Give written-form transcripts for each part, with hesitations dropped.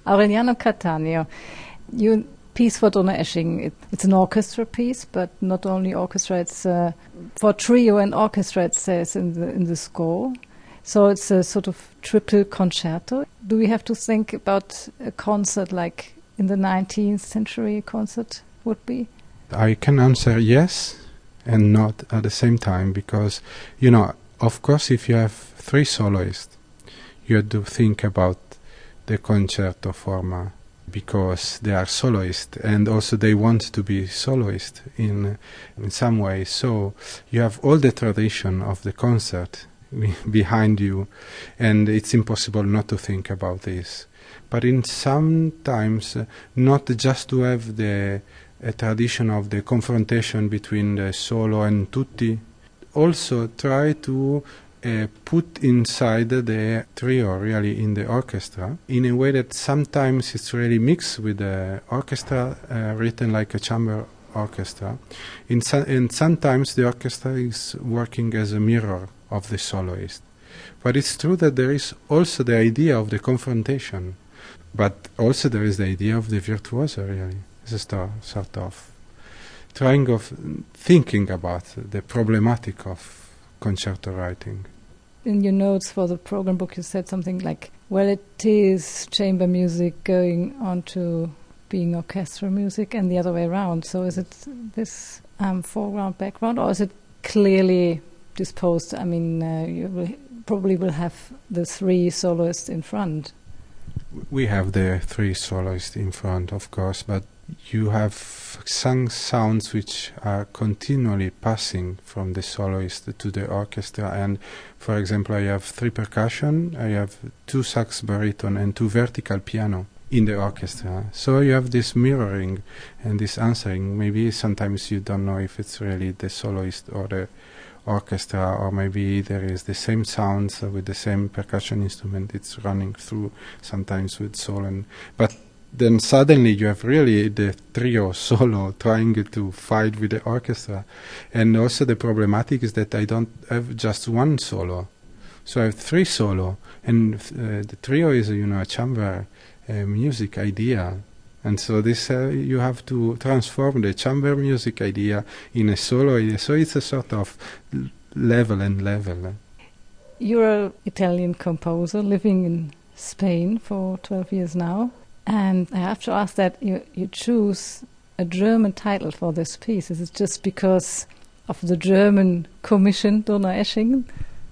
Aureliano Cattaneo, your piece for Donaueschingen, it's an orchestra piece, but not only orchestra, it's for trio and orchestra, it says in the score. So it's a sort of triple concerto. Do we have to think about a concert like in the 19th century a concert would be? I can answer yes and not at the same time, because, of course, if you have three soloists, you have to think about the concerto forma, because they are soloists and also they want to be soloists in some way. So you have all the tradition of the concert behind you, and it's impossible not to think about this. But in sometimes not just to have the tradition of the confrontation between the solo and tutti, also try to put inside the trio, really, in the orchestra, in a way that sometimes it's really mixed with the orchestra, written like a chamber orchestra, and sometimes the orchestra is working as a mirror of the soloist. But it's true that there is also the idea of the confrontation, but also there is the idea of the virtuoso, really. It's a sort of trying of thinking about the problematic of concerto writing. In your notes for the program book, you said something like, well, it is chamber music going on to being orchestral music and the other way around. So is it this foreground, background, or is it clearly disposed? I mean, you probably will have the three soloists in front. We have the three soloists in front, of course, but you have some sounds which are continually passing from the soloist to the orchestra. And, for example, I have three percussion, I have two sax baritone and two vertical piano in the orchestra. So you have this mirroring and this answering. Maybe sometimes you don't know if it's really the soloist or the orchestra, or maybe there is the same sounds with the same percussion instrument. It's running through sometimes with solo, but then suddenly you have really the trio solo trying to fight with the orchestra. And also the problematic is that I don't have just one solo, so I have three solo, and the trio is a chamber music idea. And so this you have to transform the chamber music idea in a solo idea. So it's a sort of level and level. You're an Italian composer living in Spain for 12 years now. And I have to ask that you choose a German title for this piece. Is it just because of the German commission, Donaueschingen?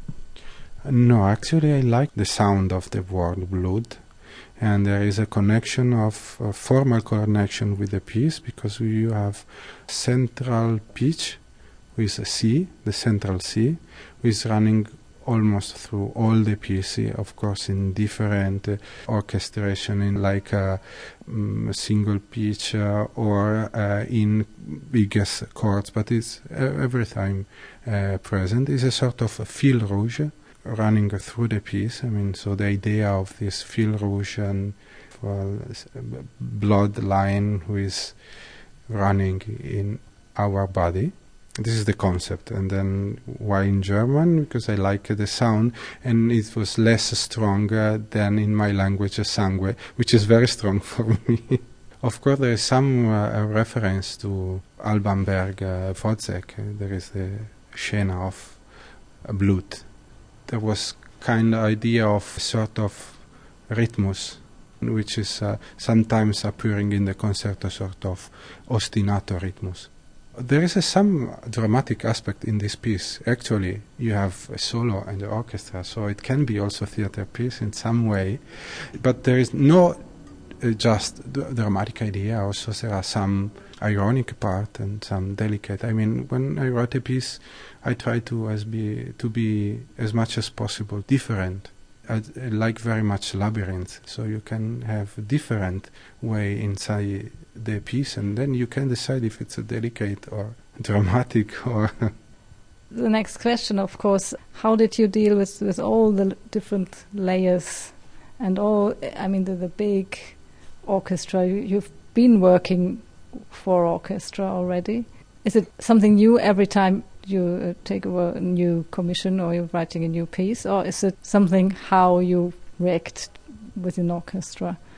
No, actually I like the sound of the word blood. And there is a connection a formal connection with the piece, because you have central pitch with a C, the central C, which is running almost through all the piece, of course, in different orchestration, in like a single pitch or in biggest chords, but it's every time present. It's a sort of a fil rouge running through the piece. I mean, so the idea of this fil rouge and blood line who is running in our body. This is the concept. And then why in German? Because I like the sound, and it was less strong than in my language, sangue, which is very strong for me. Of course, there is some reference to Alban Berg, Wozzeck. There is the Scena of Blut. There was kind of idea of sort of rhythmus, which is sometimes appearing in the concerto, sort of ostinato rhythmus. There is some dramatic aspect in this piece. Actually, you have a solo and the orchestra, so it can be also a theater piece in some way. But there is no just dramatic idea. Also, there are some ironic part and some delicate. I mean, when I wrote a piece, I try to be as much as possible different. I like very much labyrinth, so you can have a different way inside the piece, and then you can decide if it's a delicate or dramatic or... The next question, of course, how did you deal with all the different layers and all, I mean, the big orchestra? You've been working for orchestra already. Is it something new every time you take over a new commission or you're writing a new piece, or is it something how you react with an orchestra?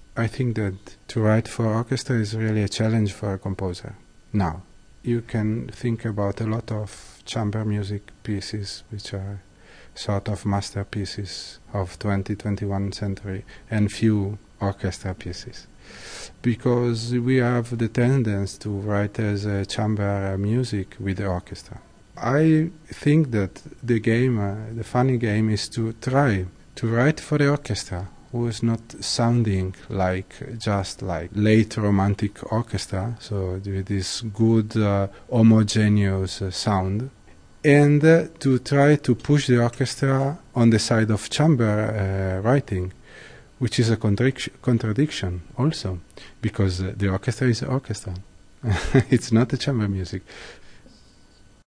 I think that to write for orchestra is really a challenge for a composer. Now, you can think about a lot of chamber music pieces which are sort of masterpieces of 21st century and few orchestra pieces. Because we have the tendency to write as a chamber music with the orchestra. I think that the game, the funny game, is to try to write for the orchestra, who is not sounding just like late romantic orchestra, so with this good homogeneous sound, and to try to push the orchestra on the side of chamber writing, which is a contradiction also, because the orchestra is an orchestra. It's not a chamber music.